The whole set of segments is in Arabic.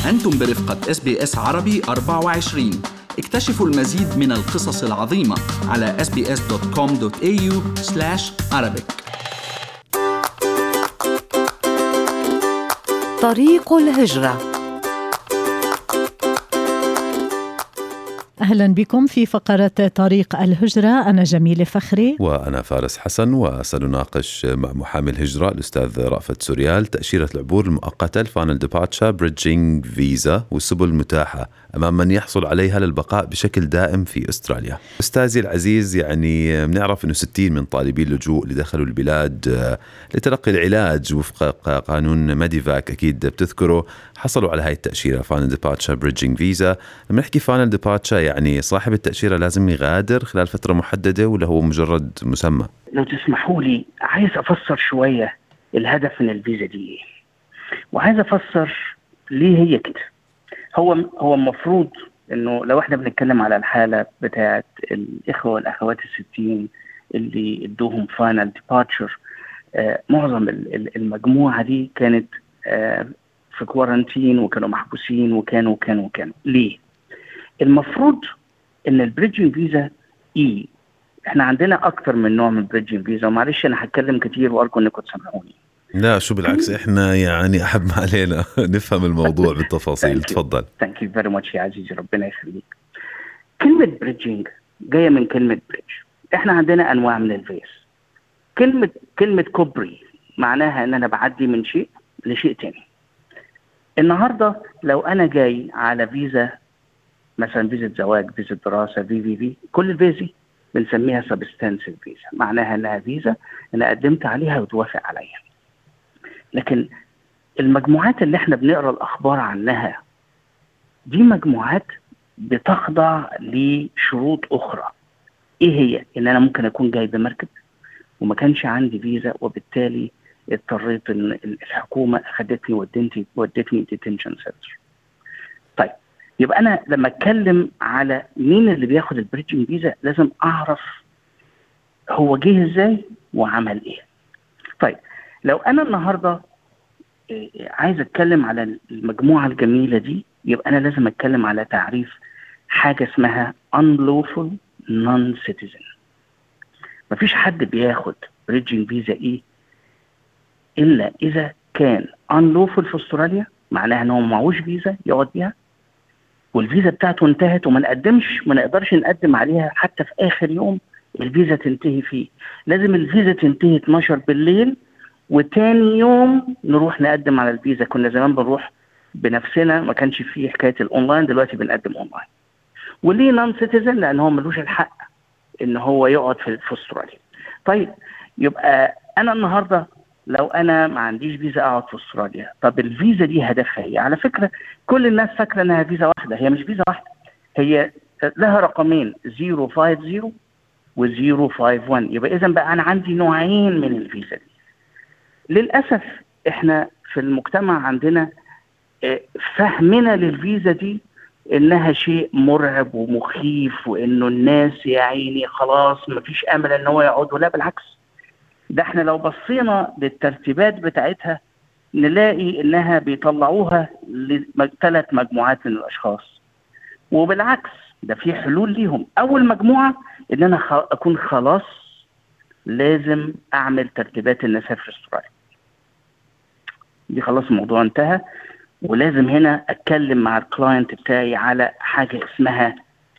أنتم برفقة SBS عربي 24. اكتشفوا المزيد من القصص العظيمة على sbs.com.au/arabic. طريق الهجرة. أهلا بكم في فقرة طريق الهجرة. أنا جميلة فخري وأنا فارس حسن، وسنناقش مع محامي الهجرة الأستاذ رأفت سوريال تأشيرة العبور المؤقتة الفاينل ديبارتشر بريدجينج فيزا والسبل المتاحة أمام من يحصل عليها للبقاء بشكل دائم في أستراليا. أستاذي العزيز، يعني بنعرف أنه 60 من طالبي اللجوء اللي دخلوا البلاد لتلقي العلاج وفق قانون ميديفاك، أكيد بتذكروا، حصلوا على هاي التأشيرة فاينل ديبارتشر بريدجينج فيزا. لما نحكي فاينل ديبارتشر يعني صاحب التأشيرة لازم يغادر خلال فترة محددة ولا هو مجرد مسمى؟ لو تسمحوا لي، عايز أفسر شوية الهدف من الفيزا دي إيه، وعايز أفسر ليه هي كده. هو المفروض إنه لو إحنا بنتكلم على الحالة بتاعة الإخوة والأخوات 60 اللي ادوهم فاينل ديبارتشر، معظم المجموعة دي كانت في كوارنتين وكانوا محبوسين وكانوا ليه؟ المفروض ان البريدجينج فيزا احنا عندنا اكتر من نوع من البريدجينج فيزا، ومعلش انا هتكلم كتير وارجو انكم تسمعوني. لا شو بالعكس، احنا يعني احب ما علينا نفهم الموضوع بالتفاصيل. تفضل. ثانك يو فيري ماتش يا عزيزي، ربنا يخليك. كلمة بريدجينج جاية من كلمة بريدج. احنا عندنا انواع من الفيز. كلمة كوبري معناها ان انا بعدي من شيء لشيء تاني. النهاردة لو انا جاي على فيزا، مثلا فيزا زواج، فيزا دراسة، في كل الفيزا بنسميها سبستانسيف فيزا، معناها انها فيزا انا قدمت عليها وتوافق عليها. لكن المجموعات اللي احنا بنقرأ الاخبار عنها دي مجموعات بتخضع لشروط اخرى. ايه هي؟ ان انا ممكن اكون جاي بمركب وما كانش عندي فيزا، وبالتالي اضطريت ان الحكومة اخدتني ودتني ديتنشن سنتر. طيب، يبقى أنا لما أتكلم على مين اللي بياخد البريدجينج فيزا لازم أعرف هو جه إزاي وعمل إيه. طيب، لو أنا النهاردة عايز أتكلم على المجموعة الجميلة دي، يبقى أنا لازم أتكلم على تعريف حاجة اسمها unlawful non-citizen. مفيش حد بياخد بريدجينج فيزا إلا إذا كان unlawful في أستراليا، معناها أنه معهوش فيزا يقعد بيها، والفيزا بتاعته انتهت وما نقدرش نقدم عليها حتى في آخر يوم الفيزا تنتهي فيه. لازم الفيزا تنتهي 12 بالليل، وتاني يوم نروح نقدم على الفيزا. كنا زمان بنروح بنفسنا، ما كانش فيه حكاية الأونلاين، دلوقتي بنقدم أونلاين. وليه نون سيتيزن؟ لأن هو ملوش الحق إن هو يقعد في أستراليا. طيب، يبقى أنا النهاردة لو أنا ما عنديش فيزا أقعد في أستراليا، طب الفيزا دي هدفها إيه؟ على فكرة كل الناس فاكرة أنها فيزا واحدة. هي مش فيزا واحدة، هي لها رقمين 050 و 051. يبقى إذن بقى أنا عندي نوعين من الفيزا دي. للأسف إحنا في المجتمع عندنا فهمنا للفيزا دي إنها شيء مرعب ومخيف، وإنه الناس يا عيني خلاص مفيش أمل إن هو يقعدوا. لا بالعكس، ده احنا لو بصينا للترتيبات بتاعتها نلاقي انها بيطلعوها ل3 مجموعات من الاشخاص، وبالعكس ده في حلول ليهم. اول مجموعة ان انا اكون خلاص لازم اعمل ترتيبات الناس في استراليا، دي خلاص الموضوع انتهى، ولازم هنا اتكلم مع الكلاينت بتاعي على حاجة اسمها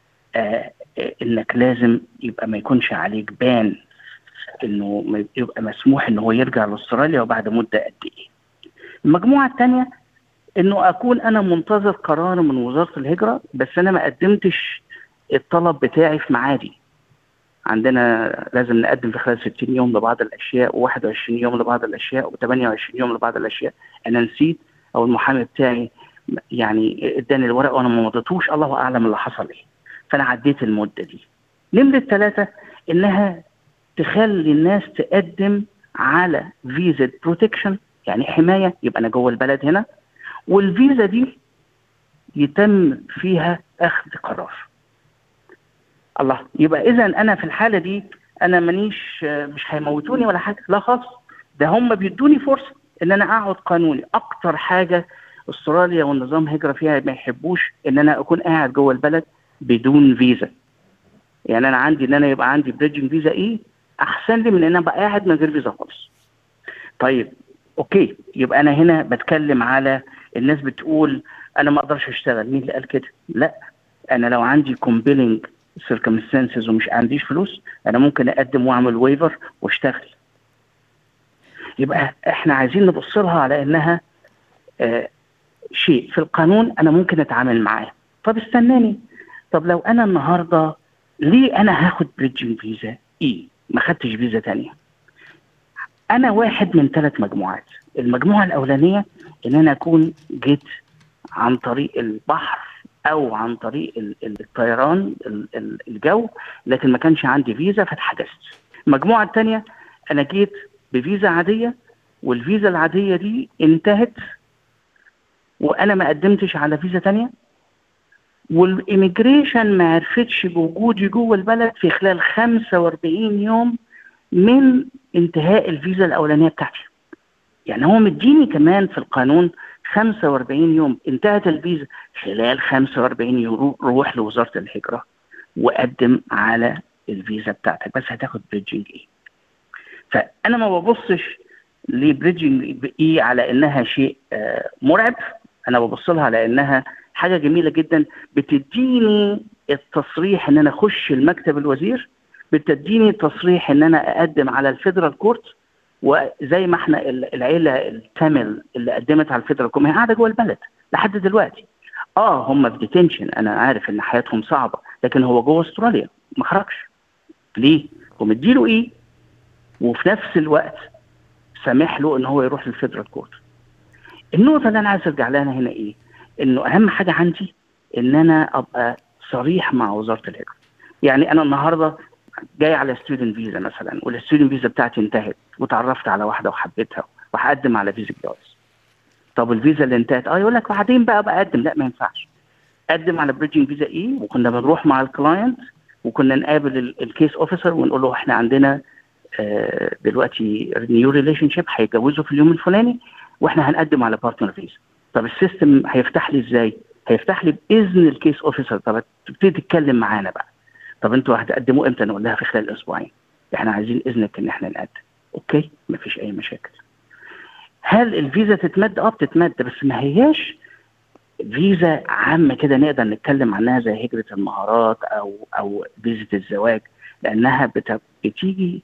انك لازم يبقى ما يكونش عليك بان، انه يبقى مسموح انه هو يرجع لاستراليا وبعد مدة قد ايه. المجموعة الثانية انه اكون انا منتظر قرار من وزارة الهجرة، بس انا ما قدمتش الطلب بتاعي في معادي. عندنا لازم نقدم في خلال 60 يوم لبعض الاشياء، و21 يوم لبعض الاشياء، و28 يوم لبعض الاشياء. انا نسيت، او المحامي بتاعي يعني اداني الورق وانا ما مضيتوش، الله اعلم اللي حصل ايه، فانا عديت المدة دي. نمرة 3 انها تخلي الناس تقدم على فيزا بروتكشن، يعني حماية، يبقى أنا جوه البلد هنا، والفيزا دي يتم فيها أخذ قرار. الله، يبقى إذن أنا في الحالة دي أنا مش هيموتوني ولا حاجة، لا خالص، ده هم بيدوني فرصة إن أنا أقعد قانوني. أكتر حاجة استراليا والنظام هجرة فيها ما يحبوش ان انا اكون قاعد جوه البلد بدون فيزا. يعني انا عندي ان انا يبقى عندي بريدجنج فيزا ايه احسن لي من ان انا ابقى قاعد من غير فيزا خالص. طيب اوكي، يبقى انا هنا بتكلم على الناس بتقول انا ما اقدرش اشتغل. مين اللي قال كده؟ لا، انا لو عندي compelling circumstances ومش عنديش فلوس انا ممكن اقدم واعمل ويفر واشتغل. يبقى احنا عايزين نبص لها على انها شيء في القانون انا ممكن اتعامل معاه. طب استناني، طب لو انا النهارده ليه انا هاخد بريدجنج فيزا ايه ما خدتش فيزا تانية؟ انا واحد من 3 مجموعات. المجموعه الاولانيه ان انا اكون جيت عن طريق البحر او عن طريق الطيران الجو، لكن ما كانش عندي فيزا فاتحجزت. المجموعه الثانيه انا جيت بفيزا عاديه والفيزا العاديه دي انتهت وانا ما قدمتش على فيزا تانية، والإيميجريشن ما عرفتش بوجودي جوه البلد في خلال 45 يوم من انتهاء الفيزا الأولانية بتاعتي. يعني هو مديني كمان في القانون 45 يوم، انتهت الفيزا خلال 45 يوم روح لوزارة الهجرة وقدم على الفيزا بتاعتك، بس هتاخد بريدجنج ايه. فأنا ما ببصش لبريدجنج ايه على انها شيء مرعب، انا ببص لها على انها حاجة جميلة جدا بتديني التصريح ان انا اخش المكتب الوزير، بتديني تصريح ان انا اقدم على الفيدرال كورت، وزي ما احنا العيلة التامل اللي قدمت على الفيدرال كورت هي قاعدة جوه البلد لحد دلوقتي. هم في ديتنشن، انا عارف ان حياتهم صعبة، لكن هو جوه استراليا ما خرجش. ليه؟ ومديله ايه وفي نفس الوقت سامح له ان هو يروح للفيدرال كورت. النقطة اللي انا عايز ارجع لها هنا ايه؟ انه اهم حاجة عندي ان انا ابقى صريح مع وزارة الهجرة. يعني انا النهاردة جاي على ستودنت فيزا مثلا، والستودنت فيزا بتاعتي انتهت وتعرفت على واحدة وحبيتها وهقدم على فيزا جواز. طب الفيزا اللي انتهت يقول لك بعدين بقى اقدم. لا، ما ينفعش. قدم على بريدجنج فيزا ايه، وكنا بنروح مع الكلاينت وكنا نقابل الكيس اوفيسر ونقول له احنا عندنا دلوقتي نيو ريليشن شيب، هيتجوزوا في اليوم الفلاني واحنا هنقدم على بارتنر فيزا. طب السيستم هيفتح لي ازاي؟ هيفتح لي باذن الكيس اوفيسر. طب تبتدي تتكلم معانا بقى، طب انتوا هتقدموا امتى؟ نقول لها في خلال اسبوعين، احنا عايزين اذنك ان احنا نقدم. اوكي، مفيش اي مشاكل. هل الفيزا تتمد؟ بتتمد، بس ما هياش فيزا عامه كده نقدر نتكلم عنها زي هجره المهارات او فيزا الزواج، لانها بتيجي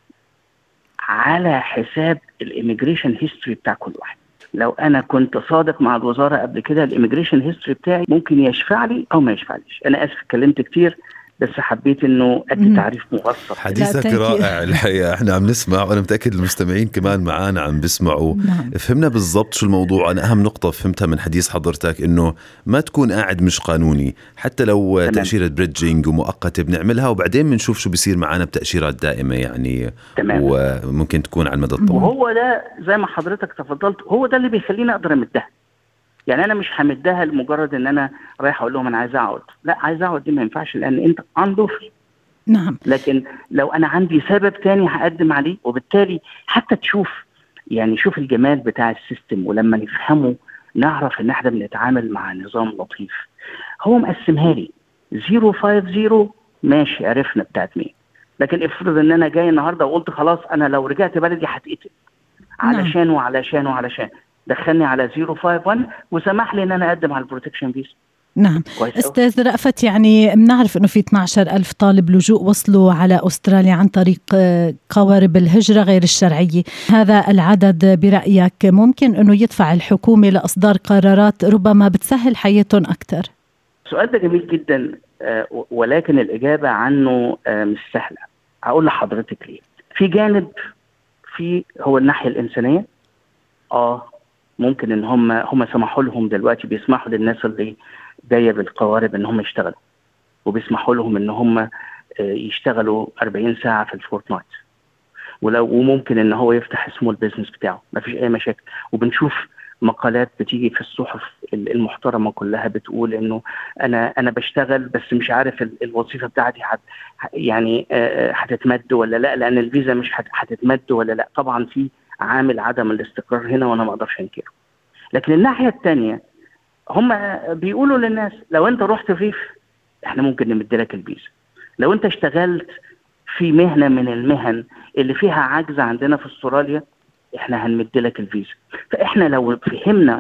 على حساب الاميجريشن هيستوري بتاع كل واحد. لو انا كنت صادق مع الوزاره قبل كده الاميجريشن هيستوري بتاعي ممكن يشفع لي او ما يشفعليش. انا اسف اتكلمت كتير، بس حبيت انه ادي تعريف مبسط. حديثك رائع الحقيقه، احنا عم نسمع وانا متاكد المستمعين كمان معانا عم بيسمعوا. فهمنا بالضبط شو الموضوع. انا اهم نقطه فهمتها من حديث حضرتك انه ما تكون قاعد مش قانوني، حتى لو تمام. تاشيره بريدجينج ومؤقته بنعملها وبعدين بنشوف شو بيصير معنا بتاشيرات دائمه يعني تمام. وممكن تكون على المدى الطويل. وهو ده زي ما حضرتك تفضلت، هو ده اللي بيخليني اقدر امدها. يعني انا مش همدها لمجرد ان انا رايح اقول لهم انا عايز اقعد. لا، عايز اقعد دي ما ينفعش لان انت عنده نعم. لكن لو انا عندي سبب تاني هقدم عليه، وبالتالي حتى تشوف يعني شوف الجمال بتاع السيستم، ولما نفهمه نعرف ان احنا بنتعامل مع نظام لطيف. هو مقسمها لي 050 ماشي، عرفنا بتاعت مين. لكن افرض ان انا جاي النهارده وقلت خلاص انا لو رجعت بلدي هتقتل علشان وعلشان وعلشان، دخلني على 051 وسمح لي ان انا اقدم على البروتكشن فيزا. نعم. أستاذ رأفت، يعني بنعرف أنه في 12,000 طالب لجوء وصلوا على أستراليا عن طريق قوارب الهجرة غير الشرعية. هذا العدد برأيك ممكن أنه يدفع الحكومة لإصدار قرارات ربما بتسهل حياتهم أكثر؟ السؤال ده جميل جدا، ولكن الإجابة عنه مش سهلة. هقول لحضرتك ليه. في جانب هو الناحية الإنسانية. ممكن ان هم سمحوا لهم دلوقتي، بيسمحوا للناس اللي جايه بالقوارب ان هم يشتغلوا، وبيسمحوا لهم ان هم يشتغلوا 40 ساعه في الفورتنايت، وممكن ان هو يفتح سمول بيزنس بتاعه، ما فيش اي مشاكل. وبنشوف مقالات بتيجي في الصحف المحترمه كلها بتقول انه انا بشتغل بس مش عارف الوظيفه بتاعتي يعني هتتمد ولا لا، لان الفيزا مش هتتمد ولا لا. طبعا في عامل عدم الاستقرار هنا وانا ما اقدرش انكره، لكن الناحية التانية هم بيقولوا للناس لو انت رحت ريف احنا ممكن نمدلك الفيزا، لو انت اشتغلت في مهنة من المهن اللي فيها عجز عندنا في استراليا احنا هنمدلك الفيزا. فاحنا لو فهمنا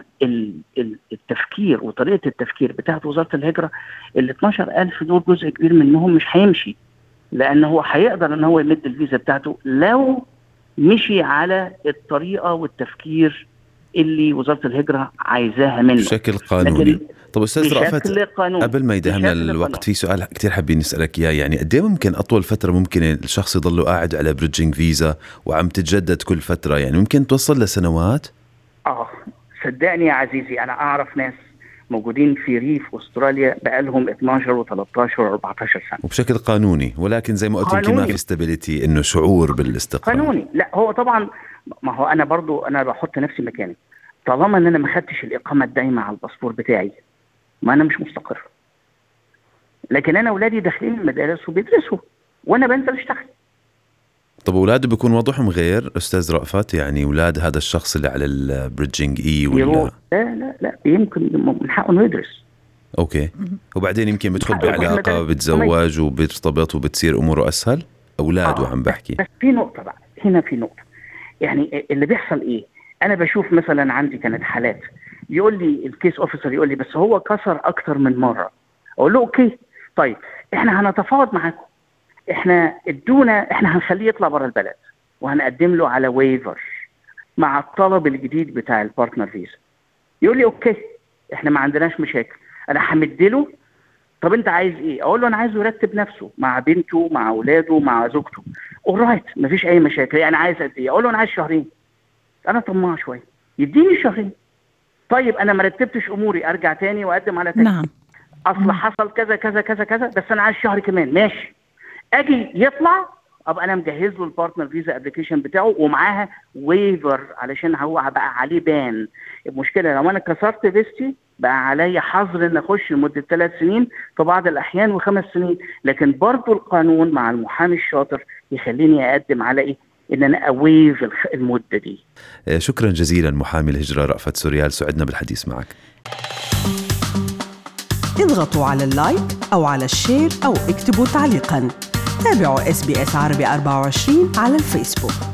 التفكير وطريقة التفكير بتاعت وزارة الهجرة، ال 12,000 دول جزء كبير منهم مش هيمشي، لان هو هيقدر ان هو يمد الفيزا بتاعته لو مشي على الطريقة والتفكير اللي وزارة الهجرة عايزاها منه بشكل قانوني. طب أستاذ رأفت، قبل ما يدهمنا الوقت في سؤال كتير حابين نسألك إياه، يعني قد ايه ممكن أطول فترة ممكن الشخص يضل قاعد على بريدجينج فيزا وعم تتجدد كل فترة، يعني ممكن توصل لسنوات؟ صدقني يا عزيزي، أنا أعرف ناس موجودين في ريف أستراليا بقالهم 12 و13 و14 سنة وبشكل قانوني، ولكن زي ما قلت يمكن ما في استابيليتي، إنه شعور بالاستقرار قانوني. لا هو طبعا، ما هو أنا برضو أنا بحط نفسي مكاني، طالما ان انا ما خدتش الاقامه الدائمه على الباسبور بتاعي ما انا مش مستقر. لكن انا اولادي داخلين المدارس وبيدرسوا وانا بنزل اشتغل. طب اولاده بيكون وضعهم غير استاذ رأفت؟ يعني اولاد هذا الشخص اللي على البريدجينج ولا لا يمكن من حقه انه يدرس. اوكي، وبعدين يمكن بدخل بعلاقه، بتزوج وبيرتبط وبتصير اموره اسهل. اولاده عم بحكي. بس في نقطه بقى هنا، في نقطه يعني اللي بيحصل ايه، انا بشوف مثلا عندي كانت حالات يقول لي الكيس اوفيسر يقول لي بس هو كسر اكتر من مره، اقول له اوكي طيب احنا هنتفاوض معاكم، احنا هنخليه يطلع بره البلد وهنقدم له على ويفر مع الطلب الجديد بتاع البارتنر فيزا. يقول لي اوكي احنا ما عندناش مشاكل، انا همدله. طب انت عايز ايه؟ اقول له انا عايزه يرتب نفسه مع بنته مع اولاده مع زوجته. اورايت مفيش اي مشاكل. يعني عايز قد ايه؟ اقول له انا عايز شهرين. انا طماع شويه، يديني شهرين. طيب انا ما رتبتش اموري، ارجع تاني واقدم على تاني. نعم. اصل حصل كذا كذا كذا كذا، بس انا عايز شهر كمان. ماشي، اجي يطلع ابقى انا مجهز له البارتنر فيزا ابلكيشن بتاعه ومعاها ويفر علشان هو بقى عليه بان. المشكله لو انا كسرت فيستي بقى عليا حظر ان اخش لمده 3 سنين في بعض الاحيان و5 سنين. لكن برضو القانون مع المحامي الشاطر يخليني اقدم على ايه؟ ان انا اويف المده دي. شكرا جزيلا محامي الهجرة رأفت سوريال، سعدنا بالحديث معك. اضغطوا على اللايك او على الشير او اكتبوا تعليقا. تابعوا SBS عربي 24 على الفيسبوك.